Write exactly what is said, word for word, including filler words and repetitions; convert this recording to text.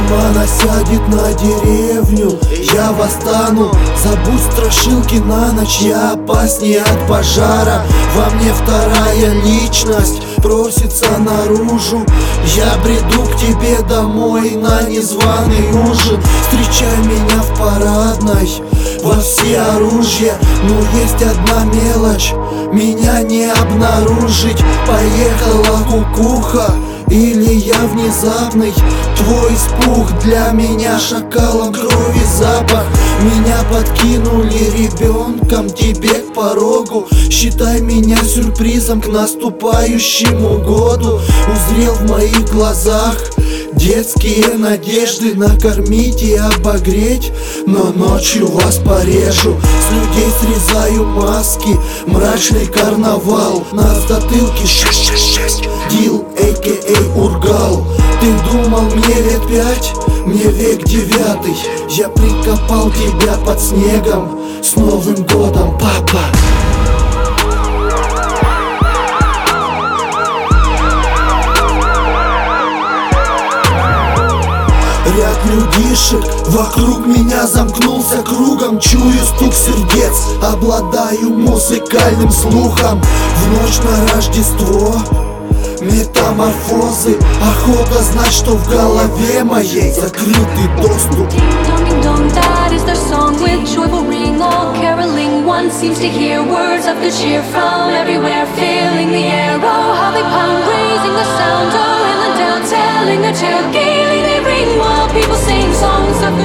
Зима насядет на деревню, я восстану. Забудь страшилки на ночь, я опаснее от пожара. Во мне вторая личность просится наружу. Я бреду к тебе домой на незваный ужин. Встречай меня в парадной во всеоружие. Но есть одна мелочь, меня не обнаружить. Поехала кукуха, или я внезапный твой испуг. Для меня шакалом крови запах. Меня подкинули ребенком тебе к порогу. Считай меня сюрпризом к наступающему году. Узрел в моих глазах детские надежды накормить и обогреть, но ночью вас порежу. С людей срезаю маски, мрачный карнавал. На затылке шесть шесть шесть, Дил, а ка а Ургал. Ты думал мне лет пять, мне век девятый. Я прикопал тебя под снегом. С Новым годом, папа! Ряд людишек вокруг меня замкнулся кругом. Чую стук сердец, обладаю музыкальным слухом. В ночь на Рождество метаморфозы. Охота знать, что в голове моей закрытый доступ. That is their song with joyful ring, all caroling. One seems to hear words of good cheer from everywhere, filling the air. Oh, how they pound, raising the sound. Oh, hill and down, telling their tale. Gaily they ring while people sing songs of